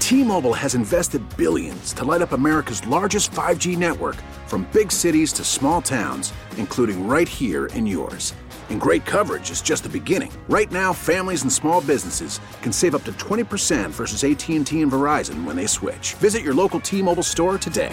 T-Mobile has invested billions to light up America's largest 5G network, from big cities to small towns, including right here in yours. And great coverage is just the beginning. Right now, families and small businesses can save up to 20% versus AT&T and Verizon when they switch. Visit your local T-Mobile store today.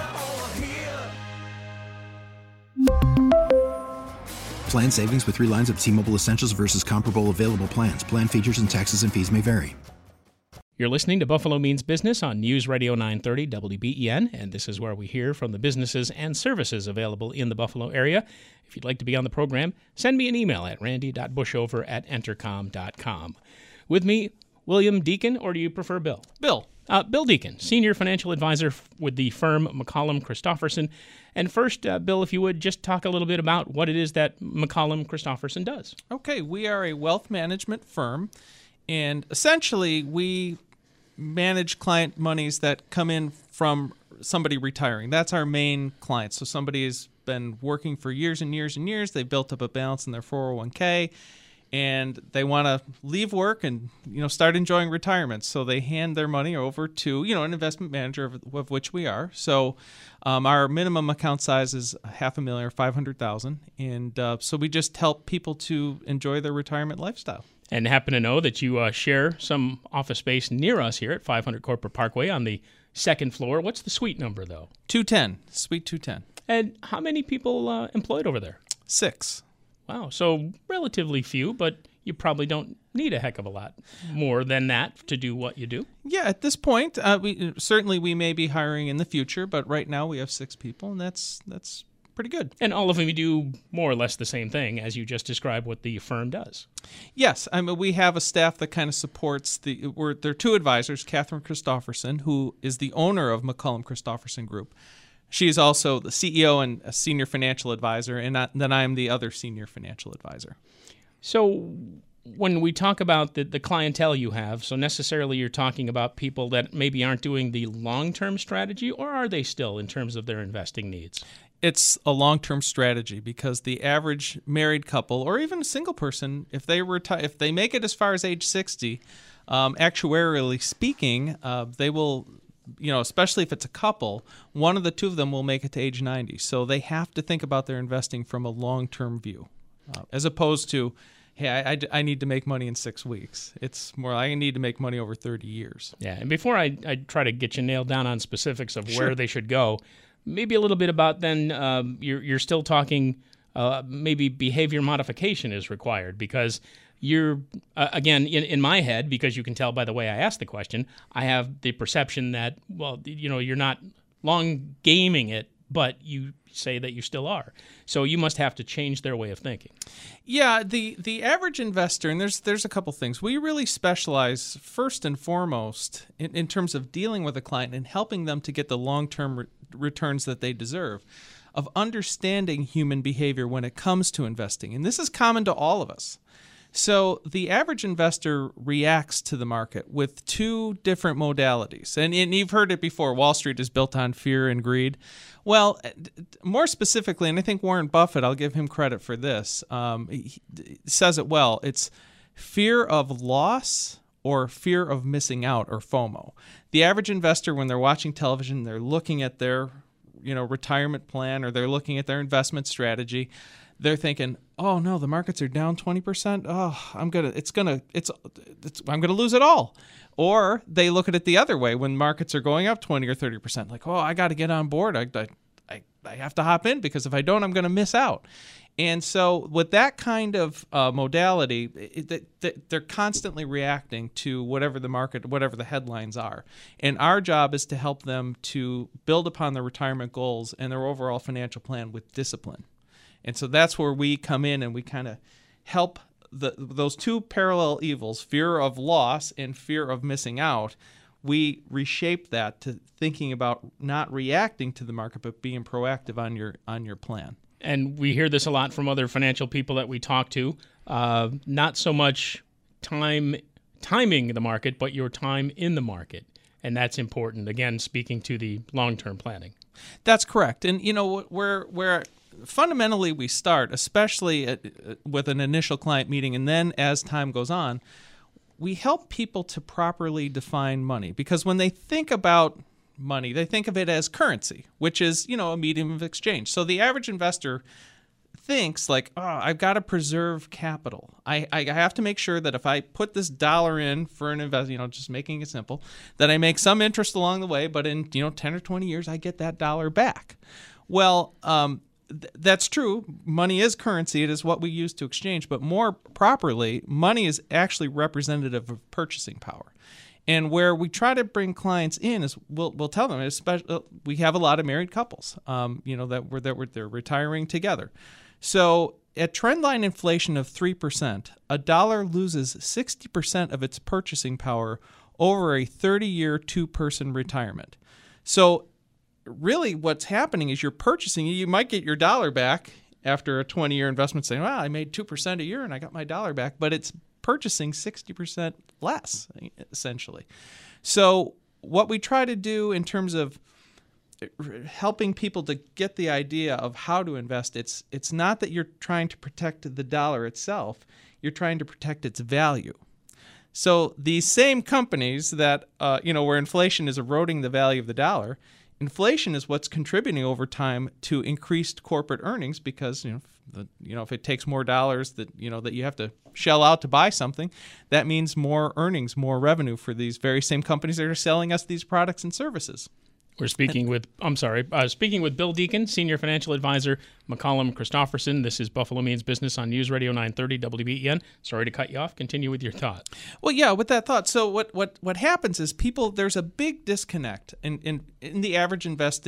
Plan savings with 3 lines of T-Mobile Essentials versus comparable available plans. Plan features and taxes and fees may vary. You're listening to Buffalo Means Business on News Radio 930 WBEN, and this is where we hear from the businesses and services available in the Buffalo area. If you'd like to be on the program, send me an email at randy.bushover@entercom.com. With me, William Deacon, or do you prefer Bill? Bill. Bill Deacon, Senior Financial Advisor with the firm McCollum Christofferson. And first, Bill, if you would just talk a little bit about what it is that McCollum Christofferson does. Okay, we are a wealth management firm, and essentially we manage client monies that come in from somebody retiring. That's our main client. So somebody has been working for years and years and years. They've built up a balance in their 401k, and they want to leave work and start enjoying retirement. So they hand their money over to an investment manager of which we are. So our minimum account size is $500,000 or $500,000, and so we just help people to enjoy their retirement lifestyle. And happen to know that you share some office space near us here at 500 Corporate Parkway on the second floor. What's the suite number, though? 210, Suite 210. And how many people employed over there? 6. Wow, so relatively few, but you probably don't need a heck of a lot more than that to do what you do. Yeah, at this point, we may be hiring in the future, but right now we have 6 people, and that's pretty good. And all of them do more or less the same thing as you just described what the firm does. Yes, we have a staff that kind of supports there are 2 advisors, Catherine Christofferson, who is the owner of McCollum Christofferson Group. She is also the CEO and a senior financial advisor, and then I'm the other senior financial advisor. So when we talk about the clientele you have, so necessarily you're talking about people that maybe aren't doing the long-term strategy, or are they still in terms of their investing needs? It's a long-term strategy, because the average married couple or even a single person, if they make it as far as age 60, actuarially speaking, they will, especially if it's a couple, one of the 2 of them will make it to age 90. So they have to think about their investing from a long-term view, as opposed to, hey, I need to make money in 6 weeks. It's more, I need to make money over 30 years. Yeah, and before I try to get you nailed down on specifics of where they should go, maybe a little bit about then you're still talking maybe behavior modification is required, because you're, again, in my head, because you can tell by the way I asked the question, I have the perception that, you're not long gaming it, but you say that you still are. So you must have to change their way of thinking. Yeah, the average investor, and there's a couple things. We really specialize first and foremost in terms of dealing with a client and helping them to get the long-term returns that they deserve, of understanding human behavior when it comes to investing. And this is common to all of us. So the average investor reacts to the market with 2 different modalities. And you've heard it before, Wall Street is built on fear and greed. Well, more specifically, and I think Warren Buffett, I'll give him credit for this, he says it well, it's fear of loss or fear of missing out, or FOMO. The average investor, when they're watching television, they're looking at their retirement plan, or they're looking at their investment strategy, they're thinking, oh no, the markets are down 20%. Oh, I'm gonna lose it all. Or they look at it the other way, when markets are going up 20 or 30%, like, oh, I got to get on board. I have to hop in, because if I don't, I'm going to miss out. And so with that kind of modality, they're constantly reacting to whatever the market, whatever the headlines are. And our job is to help them to build upon their retirement goals and their overall financial plan with discipline. And so that's where we come in, and we kind of help those 2 parallel evils, fear of loss and fear of missing out. We reshape that to thinking about not reacting to the market, but being proactive on your plan. And we hear this a lot from other financial people that we talk to. Not so much timing the market, but your time in the market. And that's important, again, speaking to the long-term planning. That's correct. And, where fundamentally we start, especially with an initial client meeting, and then as time goes on, we help people to properly define money, because when they think about money, they think of it as currency, which is, a medium of exchange. So the average investor thinks like, oh, I've got to preserve capital. I have to make sure that if I put this dollar in for an investment, just making it simple, that I make some interest along the way, but in 10 or 20 years, I get that dollar back. Well, that's true. Money is currency. It is what we use to exchange. But more properly, money is actually representative of purchasing power. And where we try to bring clients in is we'll tell them, especially we have a lot of married couples, they're retiring together. So at trendline inflation of 3%, a dollar loses 60% of its purchasing power over a 30-year two-person retirement. So really what's happening is you're purchasing, you might get your dollar back after a 20-year investment saying, well, I made 2% a year and I got my dollar back, but it's purchasing 60% less, essentially. So what we try to do in terms of helping people to get the idea of how to invest, it's not that you're trying to protect the dollar itself, you're trying to protect its value. So these same companies that, where inflation is eroding the value of the dollar, inflation is what's contributing over time to increased corporate earnings, because if it takes more dollars that you have to shell out to buy something, that means more earnings, more revenue for these very same companies that are selling us these products and services. We're speaking with Bill Deacon, Senior Financial Advisor, McCollum Christofferson. This is Buffalo Means Business on News Radio 930 WBEN. Sorry to cut you off. Continue with your thought. Well, yeah, with that thought. So what happens is there's a big disconnect in the average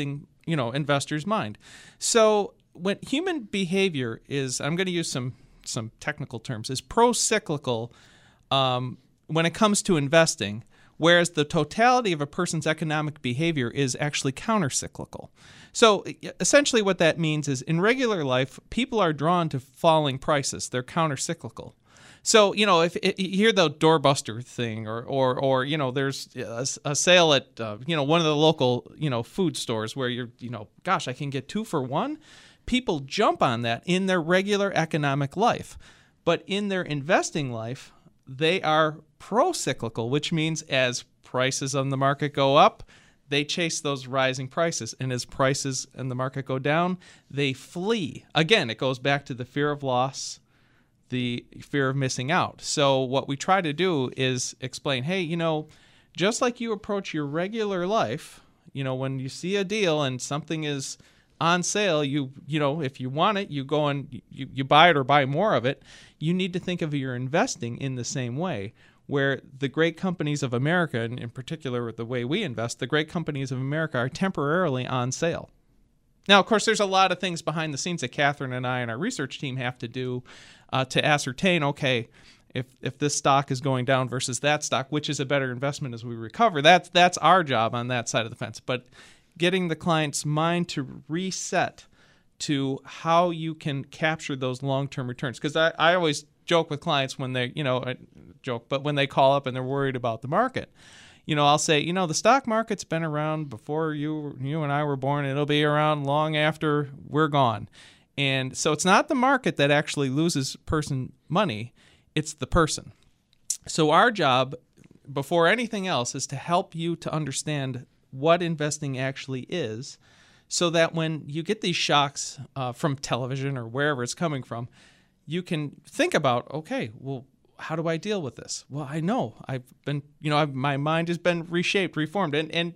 investor's mind. So when human behavior is, I'm going to use some technical terms, is pro-cyclical when it comes to investing, whereas the totality of a person's economic behavior is actually counter-cyclical. So essentially what that means is in regular life, people are drawn to falling prices. They're counter-cyclical. So, if you hear the doorbuster thing or there's a sale at, one of the local, food stores where you're, gosh, I can get 2 for 1. People jump on that in their regular economic life. But in their investing life, they are pro-cyclical, which means as prices on the market go up, they chase those rising prices. And as prices in the market go down, they flee. Again, it goes back to the fear of loss, the fear of missing out. So what we try to do is explain, hey, just like you approach your regular life, when you see a deal and something is on sale, if you want it, you go and you buy it or buy more of it. You need to think of your investing in the same way, where the great companies of America, and in particular the way we invest, the great companies of America are temporarily on sale. Now, of course, there's a lot of things behind the scenes that Catherine and I and our research team have to do to ascertain, okay, if this stock is going down versus that stock, which is a better investment as we recover. That's our job on that side of the fence. But getting the client's mind to reset to how you can capture those long-term returns. Because I always joke with clients when they, but when they call up and they're worried about the market, I'll say, the stock market's been around before you and I were born. It'll be around long after we're gone. And so it's not the market that actually loses person money, it's the person. So our job, before anything else, is to help you to understand what investing actually is, so that when you get these shocks from television or wherever it's coming from, you can think about, okay, well, how do I deal with this? Well, I know I've been, my mind has been reshaped, reformed, and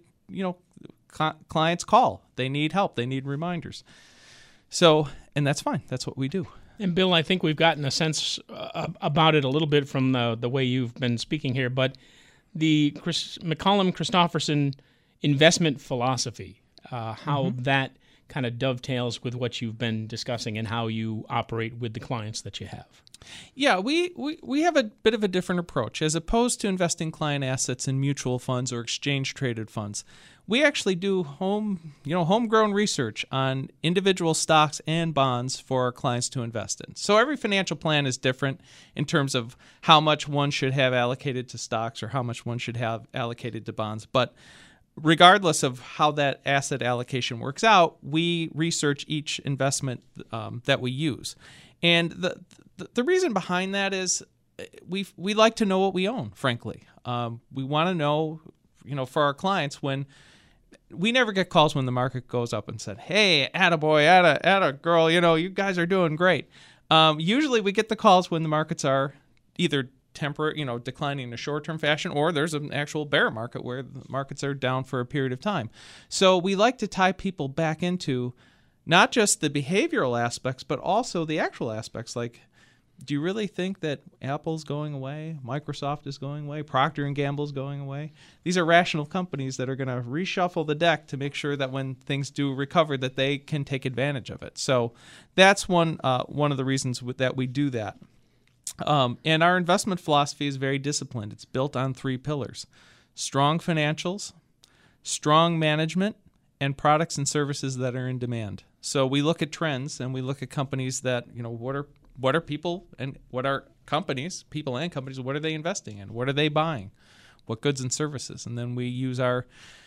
clients call. They need help. They need reminders. So, and that's fine. That's what we do. And Bill, I think we've gotten a sense about it a little bit from the way you've been speaking here, but the McCollum Christofferson investment philosophy, how that kind of dovetails with what you've been discussing and how you operate with the clients that you have. Yeah, we have a bit of a different approach. As opposed to investing client assets in mutual funds or exchange-traded funds, we actually do homegrown research on individual stocks and bonds for our clients to invest in. So every financial plan is different in terms of how much one should have allocated to stocks or how much one should have allocated to bonds. But regardless of how that asset allocation works out, we research each investment that we use. And the reason behind that is we like to know what we own, frankly. We want to know, for our clients, when we never get calls when the market goes up and said, hey, attaboy, atta girl, you guys are doing great. Usually we get the calls when the markets are either temporary, declining in a short-term fashion, or there's an actual bear market where the markets are down for a period of time. So we like to tie people back into not just the behavioral aspects, but also the actual aspects. Like, do you really think that Apple's going away, Microsoft is going away, Procter & Gamble's going away? These are rational companies that are going to reshuffle the deck to make sure that when things do recover, that they can take advantage of it. So that's one of the reasons that we do that. And our investment philosophy is very disciplined. It's built on 3 pillars: strong financials, strong management, and products and services that are in demand. So we look at trends and we look at companies that, what are people and what are companies, people and companies, what are they investing in? What are they buying? What goods and services? And then we use our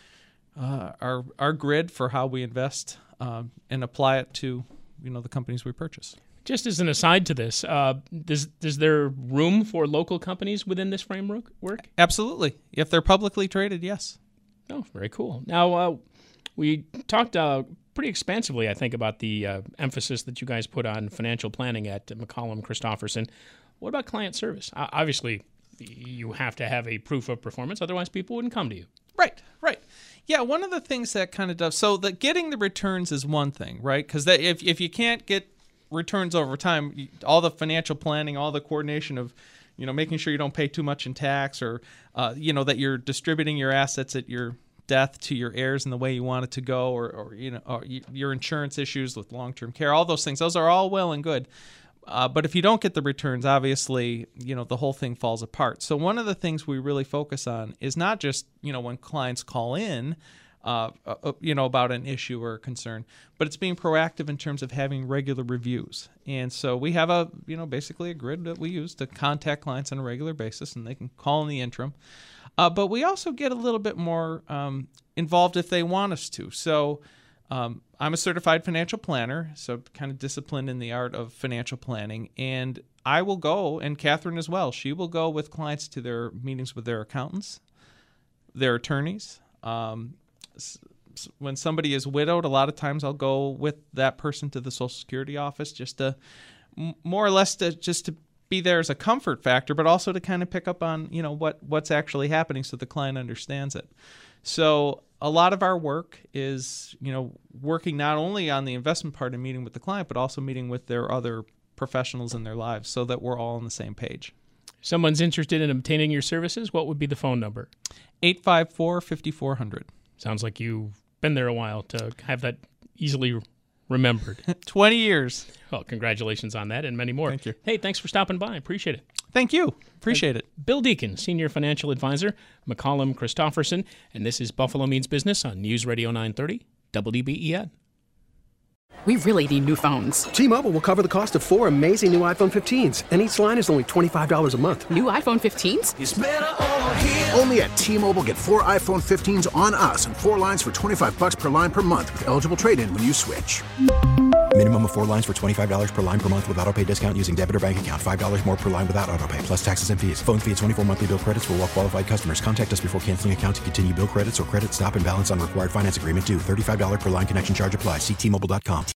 grid for how we invest and apply it to, the companies we purchase. Just as an aside to this, is there room for local companies within this framework? Absolutely. If they're publicly traded, yes. Oh, very cool. Now, we talked pretty expansively, I think, about the emphasis that you guys put on financial planning at McCollum Christofferson. What about client service? Obviously, you have to have a proof of performance, otherwise people wouldn't come to you. Right. Yeah, one of the things that kind of does, so that getting the returns is one thing, right? Because if you can't get returns over time, all the financial planning, all the coordination of, making sure you don't pay too much in tax, or, that you're distributing your assets at your death to your heirs in the way you want it to go, or your insurance issues with long-term care, all those things, those are all well and good. But if you don't get the returns, obviously, the whole thing falls apart. So one of the things we really focus on is not just, when clients call in, about an issue or a concern, but it's being proactive in terms of having regular reviews. And so we have basically a grid that we use to contact clients on a regular basis, and they can call in the interim. But we also get a little bit more involved if they want us to. So I'm a certified financial planner, so kind of disciplined in the art of financial planning. And I will go, and Catherine as well, she will go with clients to their meetings with their accountants, their attorneys. When somebody is widowed, a lot of times I'll go with that person to the Social Security office just to more or less to be there as a comfort factor, but also to kind of pick up on, what's actually happening so the client understands it. So a lot of our work is, working not only on the investment part and meeting with the client, but also meeting with their other professionals in their lives so that we're all on the same page. Someone's interested in obtaining your services, what would be the phone number? 854-5400. Sounds like you've been there a while to have that easily remembered. 20 years. Well, congratulations on that and many more. Thank you. Hey, thanks for stopping by. I appreciate it. Thank you. Appreciate it. Bill Deacon, Senior Financial Advisor, McCollum Christofferson, and this is Buffalo Means Business on News Radio 930, WBEN. We really need new phones. T-Mobile will cover the cost of 4 amazing new iPhone 15s, and each line is only $25 a month. New iPhone 15s? It's better over here. Only at T-Mobile, get 4 iPhone 15s on us and 4 lines for $25 per line per month with eligible trade-in when you switch. Minimum of 4 lines for $25 per line per month with autopay discount using debit or bank account. $5 more per line without autopay, plus taxes and fees. Phone fee at 24 monthly bill credits for well-qualified customers. Contact us before canceling account to continue bill credits or credit stop and balance on required finance agreement due. $35 per line connection charge applies. See T-Mobile.com.